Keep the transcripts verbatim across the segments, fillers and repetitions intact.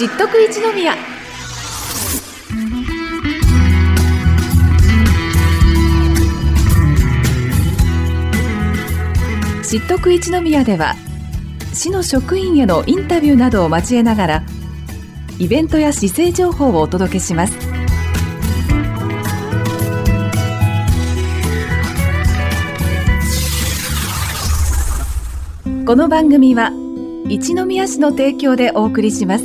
知っとく一宮。知っとく一宮では市の職員へのインタビューなどを交えながらイベントや市政情報をお届けします。この番組は一宮市の提供でお送りします。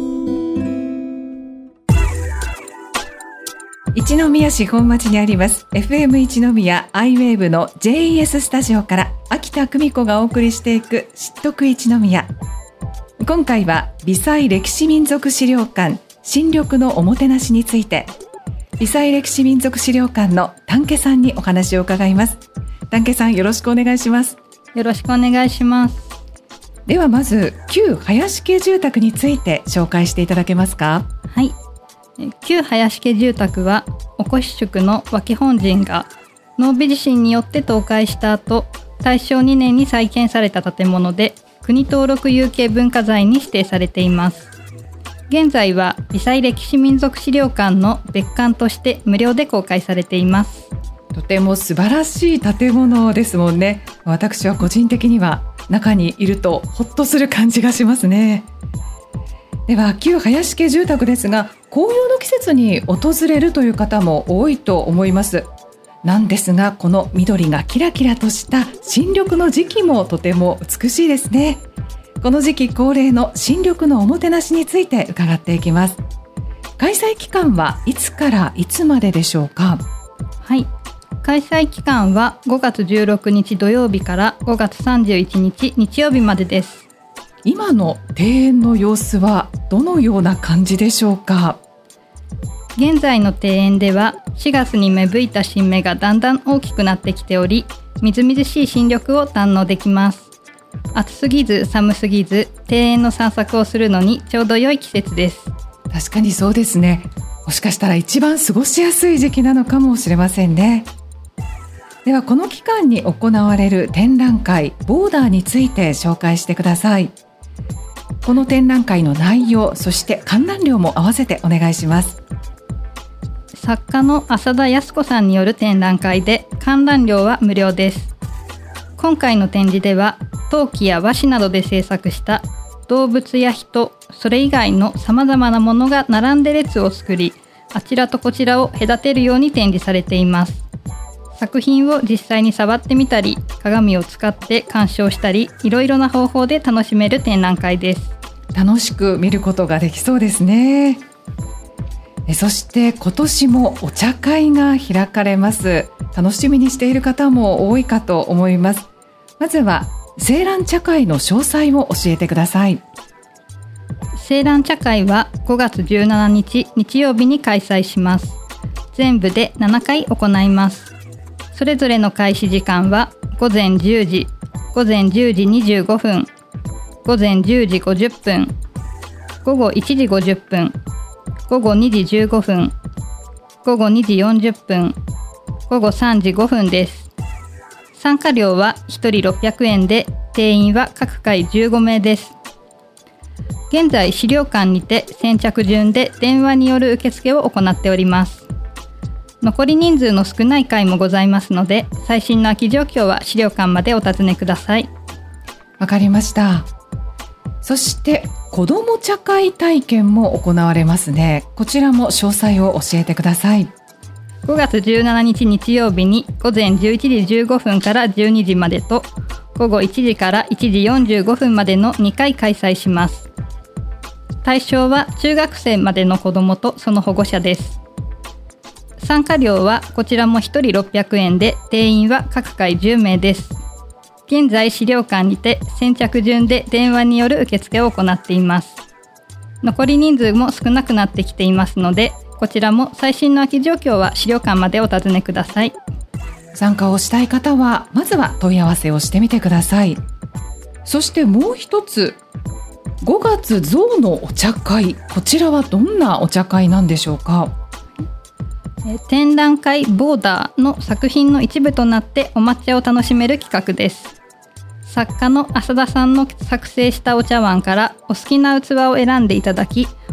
一宮市本町にあります エフエム 一宮 アイウェーブ の ジェイイーエス スタジオから秋田久美子がお送りしていく知っとく一宮。今回は微細歴史民族資料館新緑のおもてなしについて、微細歴史民族資料館の丹家さんにお話を伺います。丹家さん、よろしくお願いします。 よろしくお願いします。 ではまず旧林家住宅について紹介していただけますか？ はい、旧林家住宅はおこし宿の脇本陣が濃尾地震によって倒壊した後、大正にねんに再建された建物で国登録有形文化財に指定されています。現在は微細歴史民族資料館の別館として無料で公開されています。 とても素晴らしい建物ですもんね。私は個人的には中にいるとほっとする感じがしますね。では旧林家住宅ですが、紅葉の季節に訪れるという方も多いと思います。なんですが、この緑がキラキラとした新緑の時期もとても美しいですね。この時期恒例の新緑のおもてなしについて伺っていきます。開催期間はいつからいつまででしょうか？ はい、開催期間はごがつじゅうろくにち土曜日からごがつさんじゅういちにち日曜日までです。 今の庭園の様子はどのような感じでしょうか？ 現在の庭園ではしがつに芽吹いた新芽がだんだん大きくなってきており、みずみずしい新緑を堪能できます。暑すぎず寒すぎず、庭園の散策をするのにちょうど良い季節です。 確かにそうですね。もしかしたら一番過ごしやすい時期なのかもしれませんね。ではこの期間に行われる展覧会ボーダーについて紹介してください。この展覧会の内容、そして観覧料も合わせてお願いします。 作家の浅田靖子さんによる展覧会で観覧料は無料です。今回の展示では陶器や和紙などで制作した動物や人、それ以外のさまざまなものが並んで列を作り、あちらとこちらを隔てるように展示されています。作品を実際に触ってみたり、鏡を使って鑑賞したり、いろいろな方法で楽しめる展覧会です。 楽しく見ることができそうですね。そして今年もお茶会が開かれます。楽しみにしている方も多いかと思います。まずは青蘭茶会の詳細を教えてください。 青蘭茶会はごがつじゅうしちにち日曜日に開催します。全部でななかい行います。それぞれの開始時間はごぜんじゅうじ、ごぜんじゅうじにじゅうごふん、ごぜんじゅうじごじゅっぷん、ごごいちじごじゅっぷん、ごごにじじゅうごふん、ごごにじよんじゅっぷん、ごごさんじごふんです。参加料はひとりろっぴゃくえんで、定員は各回じゅうごめいです。現在資料館にて先着順で電話による受付を行っております。残り人数の少ない回もございますので、最新の空き状況は資料館までお尋ねください。 わかりました。そして子ども茶会体験も行われますね。こちらも詳細を教えてください。 ごがつじゅうしちにち日曜日にごぜんじゅういちじじゅうごふんからじゅうにじまでと、ごごいちじからいちじよんじゅうごふんまでのにかい開催します。対象は中学生までの子どもとその保護者です。参加料はこちらもひとりろっぴゃくえんで、定員は各回じゅうめいです。現在資料館にて先着順で電話による受付を行っています。残り人数も少なくなってきていますので、こちらも最新の空き状況は資料館までお尋ねください。 参加をしたい方はまずは問い合わせをしてみてください。そしてもう一つ、ごがつ象のお茶会、こちらはどんなお茶会なんでしょうか？ 展覧会ボーダーの作品の一部となってお抹茶を楽しめる企画です。作家の浅田さんの作成したお茶碗からお好きな器を選んでいただき、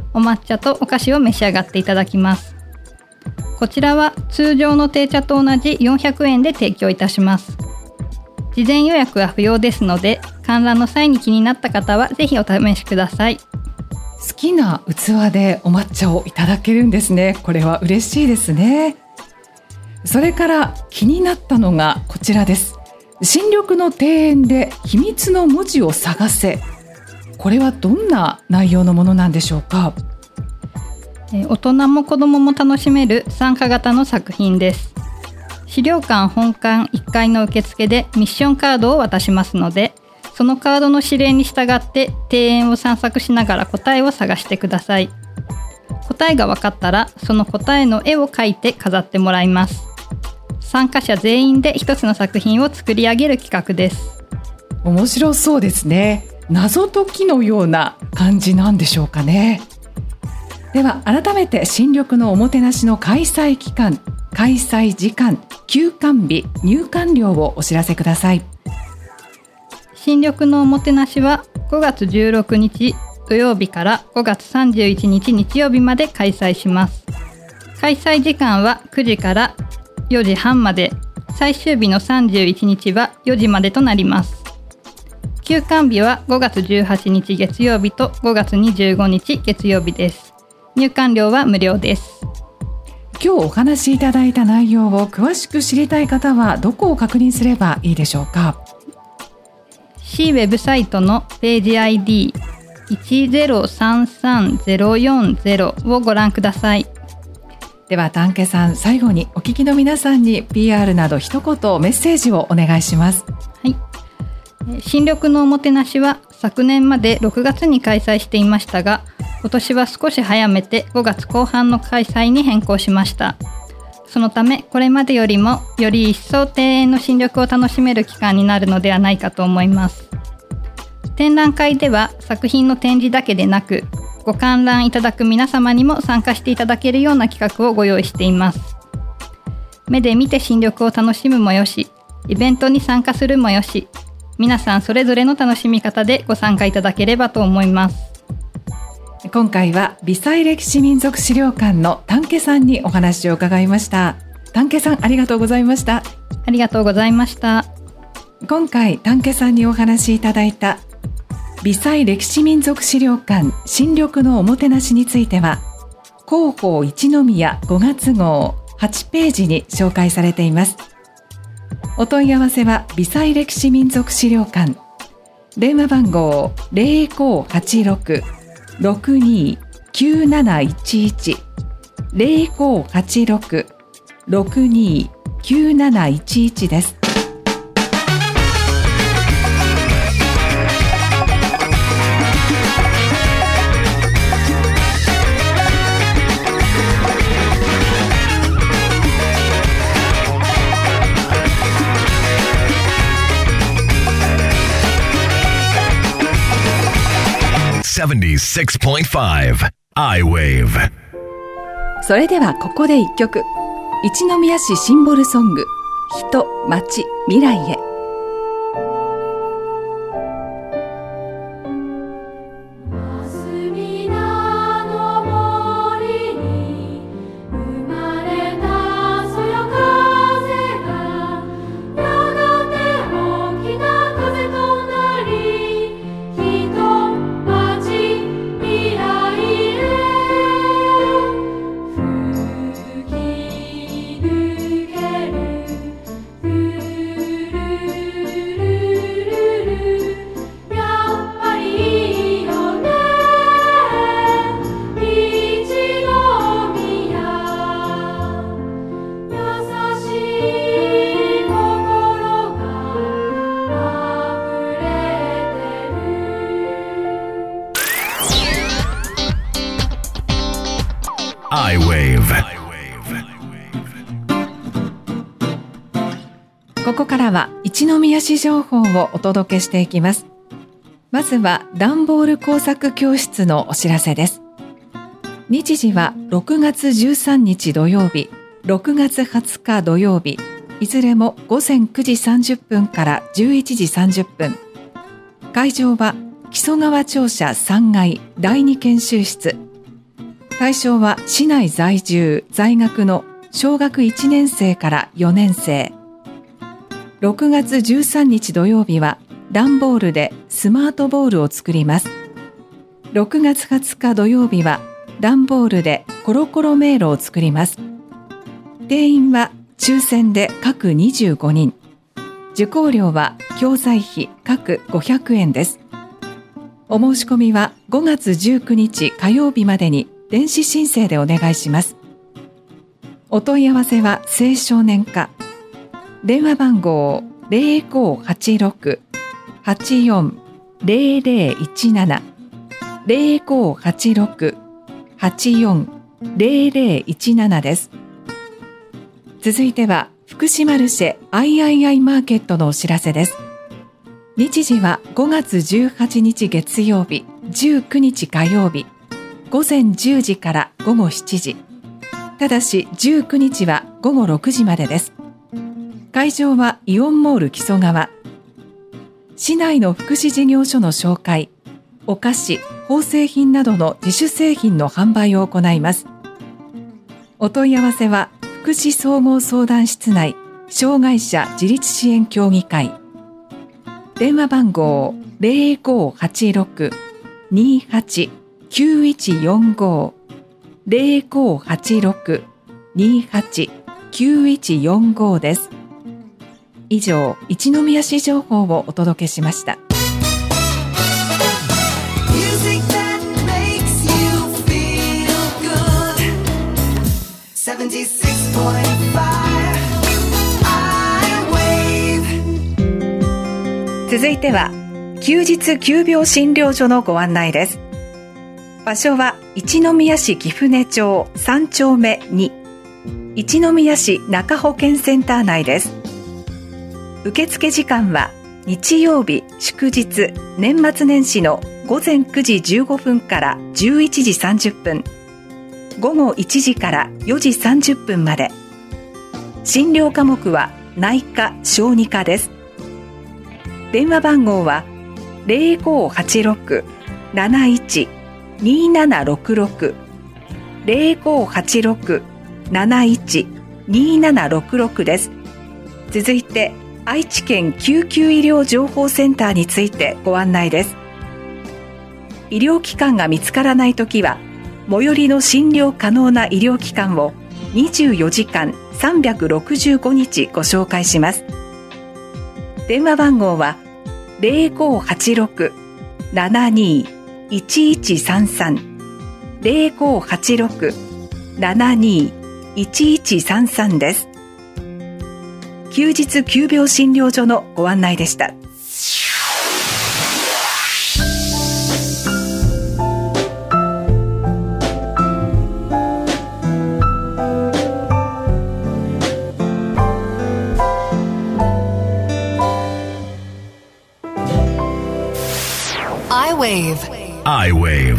お抹茶とお菓子を召し上がっていただきます。こちらは通常のテイ茶と同じよんひゃくえんで提供いたします。事前予約は不要ですので、観覧の際に気になった方はぜひお試しください。 好きな器でお抹茶をいただけるんですね。これは嬉しいですね。それから気になったのがこちらです。新緑の庭園で秘密の文字を探せ。これはどんな内容のものなんでしょうか。 大人も子どもも楽しめる参加型の作品です。資料館本館いっかいの受付でミッションカードを渡しますので、そのカードの指令に従って庭園を散策しながら答えを探してください。答えが分かったらその答えの絵を描いて飾ってもらいます。参加者全員で一つの作品を作り上げる企画です。 面白そうですね。謎解きのような感じなんでしょうかね。では改めて新緑のおもてなしの開催期間、開催時間、休館日、入館料をお知らせください。 新緑のおもてなしはごがつじゅうろくにち土曜日からごがつさんじゅういちにち日曜日まで開催します。開催時間はくじからよじはんまで、最終日のさんじゅういちにちはよじまでとなります。休館日はごがつじゅうはちにち月曜日とごがつにじゅうごにち月曜日です。入館料は無料です。 今日お話しいただいた内容を詳しく知りたい方はどこを確認すればいいでしょうか。 C ウェブサイトのページ アイディーいちゼロさんさんゼロよんゼロ をご覧ください。 では丹下さん、最後にお聞きの皆さんに ピーアール など一言メッセージをお願いします。 はい、新緑のおもてなしは昨年までろくがつに開催していましたが、今年は少し早めてごがつこう半の開催に変更しました。そのためこれまでよりもより一層庭園の新緑を楽しめる期間になるのではないかと思います。展覧会では作品の展示だけでなく、ご観覧いただく皆様にも参加していただけるような企画をご用意しています。目で見て新緑を楽しむもよし、イベントに参加するもよし、皆さんそれぞれの楽しみ方でご参加いただければと思います。 今回は微細歴史民族資料館の丹下さんにお話を伺いました。丹下さん、ありがとうございました。 ありがとうございました。 今回丹下さんにお話しいただいた微細歴史民族資料館新緑のおもてなしについては、広報一宮ごがつ号はちページに紹介されています。お問い合わせは微細歴史民族資料館、電話番号 ゼロごはちろく ろくにきゅうなないちいち ゼロごはちろく ろくにきゅうなないちいちです。 セブンティーシックスポイントファイブ アイウェーブ。 それではここで一曲、一宮市シンボルソング、人、町、未来へ。 アイウェーブ。 ここからは一宮市情報をお届けしていきます。まずは段ボール工作教室のお知らせです。日時はろくがつじゅうさんにち土曜日、ろくがつはつか土曜日、いずれもごぜんくじさんじゅっぷんからじゅういちじさんじゅっぷん。会場は木曽川庁舎さんがいだいに研修室。 対象は市内在住在学の小学いちねん生からよねん生。ろくがつじゅうさんにち土曜日は段ボールでスマートボールを作ります。ろくがつはつか土曜日は段ボールでコロコロ迷路を作ります。定員は抽選で各にじゅうごにん。受講料は教材費各ごひゃくえんです。お申し込みはごがつじゅうくにち火曜日までに電子申請でお願いします。お問い合わせは青少年課。電話番号 ゼロごはちろく はちよん ゼロゼロいちなな ゼロごはちろく はちよん ゼロゼロいちなな です。続いては福祉マルシェ アイアイアイ マーケットのお知らせです。日時はごがつじゅうはちにち月曜日、じゅうくにち火曜日、ごぜんじゅうじからごごしちじ。ただしじゅうくにちはごごろくじまでです。会場はイオンモール木曽川。市内の福祉事業所の紹介、お菓子、縫製品などの自主製品の販売を行います。お問い合わせは福祉総合相談室内障害者自立支援協議会。電話番号 ゼロごはちろく にはち きゅういちよんご ゼロごはちろく にはち きゅういちよんご です。以上、一宮市情報をお届けしました。続いては休日急病診療所のご案内です。場所は一宮市貴船町さんちょうめに、一宮市中保健センター内です。受付時間は日曜日、祝日、年末年始のごぜんくじじゅうごふんからじゅういちじさんじゅっぷん、ごごいちじからよじさんじゅっぷんまで。診療科目は内科・小児科です。電話番号はゼロごはちろく なないち にななろくろく ゼロごはちろく なないち にななろくろく です。続いて愛知県救急医療情報センターについてご案内です。医療機関が見つからないときは最寄りの診療可能な医療機関をにじゅうよじかんさんびゃくろくじゅうごにちご紹介します。電話番号はゼロごはちろく ななにいちいちさんさん ゼロごはちろく ななにいちいちさんさん です。休日急病診療所のご案内でした。 iWave。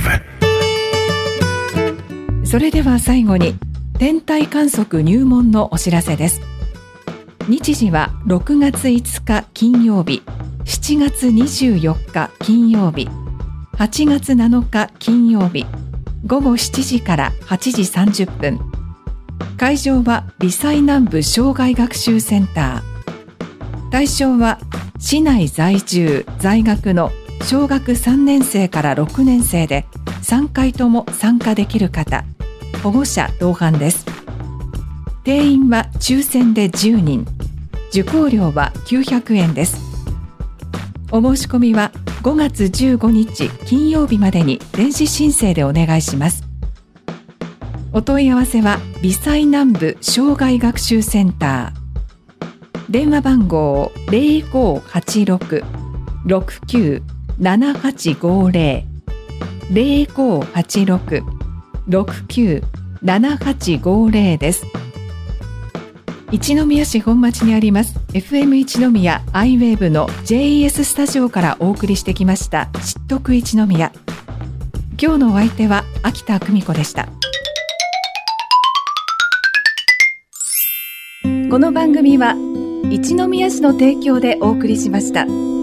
それでは最後に天体観測入門のお知らせです。日時はろくがついつか金曜日、しちがつにじゅうよっか金曜日、はちがつなのか金曜日、ごごしちじからはちじさんじゅっぷん。会場は微細南部障害学習センター。対象は市内在住在学の小学さんねん生からろくねん生でさんかいとも参加できる方、保護者同伴です。定員は抽選でじゅうにん、受講料はきゅうひゃくえんです。お申し込みはごがつじゅうごにち金曜日までに電子申請でお願いします。お問い合わせは微細南部障害学習センター。電話番号ゼロごはちろく ろくきゅう ななはちごゼロ ゼロごはちろく ろくきゅう ななはちごゼロ です。一宮市本町にあります エフエム 一宮 iWave の ジェイイーエス スタジオからお送りしてきました知っとく一宮。今日のお相手は秋田久美子でした。この番組は一宮市の提供でお送りしました。